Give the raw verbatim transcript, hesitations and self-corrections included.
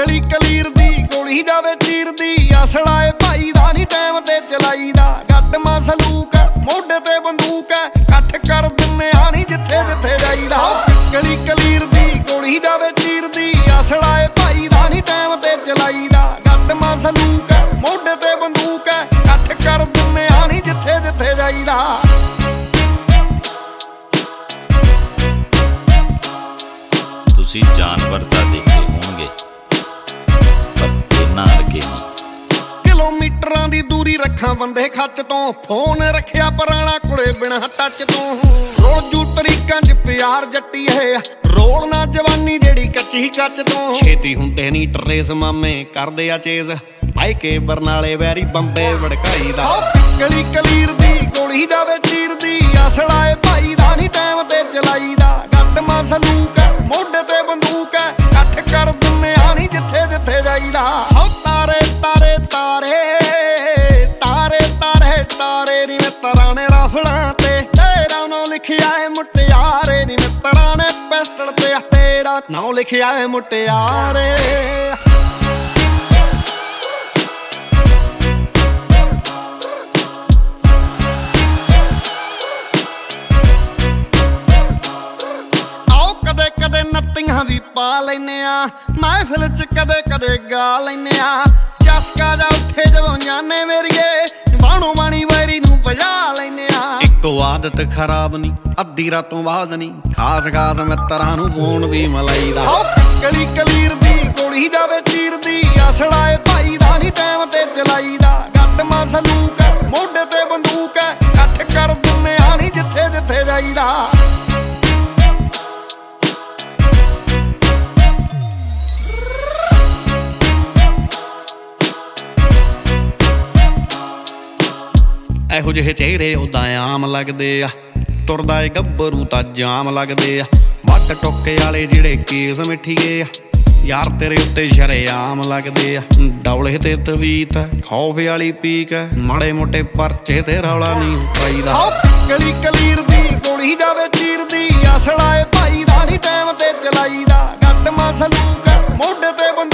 ਕਿਕਲੀ ਕਲੀਰ ਦੀ ਗੋਲੀ ਜਾਵੇ ਚੀਰਦੀ ਅਸਲਾ ਏ ਭਾਈ ਦਾ ਨੀ ਟਾਈਮ ਤੇ ਚਲਾਈਦਾ ਗੱਡ ਮਾ ਸਲੂਕ ਹੈ ਮੋਢੇ ਤੇ ਬੰਦੂਕ ਹੈ ਇਕੱਠ ਕਰ ਦਿੰਨੇ ਆ ਨੀ ਜਿੱਥੇ ਜਿੱਥੇ ਜਾਈਦਾ ਕਿਕਲੀ ਕਲੀਰ ਦੀ ਗੋਲੀ ਜਾਵੇ ਚੀਰਦੀ ਅਸਲਾ ਏ ਭਾਈ ਦਾ ਨੀ ਟਾਈਮ ਤੇ ਚਲਾਈਦਾ ਗੱਡ ਮਾ ਸਲੂਕ ਹੈ ਮੋਢੇ ਤੇ ਬੰਦੂਕ ਹੈ ਇਕੱਠ ਕਰ ਦਿੰਨੇ ਆ ਨੀ ਜਿੱਥੇ ਜਿੱਥੇ ਜਾਈਦਾ ਤੁਸੀਂ ਜਾਨਵਰ ਤਾਂ ਦੇਖੇ ਹੋਣਗੇ ਪਰ ਇੰਨਾ ਅੜਕੇ ਨਹੀਂ ਕਿਲੋਮੀਟਰਾਂ ਦੀ ਦੂਰੀ ਰੱਖਾਂ ਬੰਦੇ ਖੱਚ ਤੋਂ ਫੋਨ ਰੱਖਿਆ ਪੁਰਾਣਾ ਕੁੜੇ ਬਿਨਾਂ ਟੱਚ ਤੋਂ ਰੋਜੂ ਤਰੀਕਾਂ ਚ ਪਿਆਰ ਜੱਟੀਏ ਰੋਲ ਨਾ ਜਵਾਨੀ ਜਿਹੜੀ ਕੱਚੀ ਕੱਚ ਤੋਂ ਛੇਤੀ ਹੁੰਦੇ ਨਹੀਂ ਟਰੇਸ ਮਾਮੇ ਕਰਦੇ ਆ ਚੇਜ਼ ਭਾਈ ਕੇ ਬਰਨਾਲੇ ਵੈਰੀ ਬੰਬੇ ਵੜਕਾਈ ਦਾ ਕਿਕਲੀ ਕਲੀਰ ਦੀ ਗੋਲੀ ਜਾਵੇ ਚੀਰਦੀ ਅਸਲਾ ਏ ਭਾਈ ਦਾ ਨੀ ਟਾਈਮ ਤੇ ਚਲਾਈਦਾ ਗੱਡ ਮਾ ਸਲੂਕ ਹੈ ਮੋਢੇ ਤੇ ਬੰਦੂਕ ਹੈ ਇਕੱਠ ਕਰ ਦਿੰਨੇ ਆ ਨੀ ਜਿੱਥੇ ਜਿੱਥੇ ਜਾਈਦਾ ਹੋ ਤਾਰੇ ਤਾਰੇ ਤਾਰੇ ਤਾਰੇ ਤਾਰੇ ਤਾਰੇ ਨੀ ਮਿੱਤਰਾਂ ਨੇ ਰਾਫਲਾਂ ਤੇ ਤੇਰਾ ਨਾਂ ਲਿਖਿਆ ਏ ਮੁਟਿਆਰੇ ਨੀ ਮਿੱਤਰਾਂ ਨੇ ਪਿਸਟਲ ਤੇ ਤੇਰਾ ਨਾਂ ਲਿਖਿਆ ਏ ਮੁਟਿਆਰੇ ਵੀ ਪਾ ਲੈਨੇ ਆ ਮਹਿਫਿਲ ਚ ਕਦੇ ਕਦੇ ਗਾ ਲੈਨੇ ਆ ਚਸਕਾ ਜਾ ਉੱਠੇ ਜਦੋਂ ਜਾਨੇ ਮੇਰੀਏ ਬਾਣੋ ਬਾਣੀ ਵੈਰੀ ਨੂੰ ਵਜਾ ਲੈਨੇ ਆ ਇੱਕੋ ਆਦਤ ਖਰਾਬ ਨੀ ਅੱਧੀ ਰਾਤੋਂ ਬਾਅਦ ਨੀ ਖਾਸ ਖਾਸ ਮਿੱਤਰਾਂ ਨੂੰ ਫੋਨ ਵੀ ਮਲਾਈਦਾ ਕਿਕਲੀ ਕਲੀਰ ਦੀ ਗੋਲੀ ਜਾਵੇ ਚੀਰਦੀ ਅਸਲਾ ਏ ਭਾਈ ਦਾ ਨੀ ਟਾਈਮ ਤੇ ਚਲਾਈਦਾ ਗੱਡ ਮਾ ਸਲੂਕ ਹੈ ਮੋਢੇ ਤੇ ਬੰਦੂਕ ਹੈ ਇਕੱਠ ਕਰ ਦਿੰਨੇ ਆ ਨੀ ਜਿੱਥੇ ਜਿੱਥੇ ਜਾਈਦਾ ਇਹੋ ਜਿਹੇ ਚਿਹਰੇ ਉਦਾਂ ਆਮ ਲੱਗਦੇ ਆ ਤੁਰਦਾ ਏ ਗੱਭਰੂ ਤਾਂ ਜਾਮ ਲੱਗਦੇ ਆ ਵੱਟ ਟੋਕੇ ਵਾਲੇ ਜਿਹੜੇ ਕੇਸ ਮਿੱਠੀਏ ਆ ਯਾਰ ਤੇਰੇ ਉੱਤੇ ਸ਼ਰੇਆਮ ਲੱਗਦੇ ਆ ਡੌਲੇ ਤੇ ਤਵੀਤ ਖੌਫ ਵਾਲੀ ਪੀਕ ਮਾੜੇ ਮੋਟੇ ਪਰਚੇ ਤੇ ਰੌਲਾ ਨਹੀਂ ਪਾਈਦਾ ਕਿਕਲੀ ਕਲੀਰ ਦੀ ਗੋਲੀ ਜਾਵੇ ਚੀਰਦੀ ਅਸਲਾ ਏ ਭਾਈ ਦਾ ਨੀ ਟਾਈਮ ਤੇ ਚਲਾਈਦਾ ਗੱਡ ਮਾ ਸਲੂਕ ਹੈ ਮੋਢੇ ਤੇ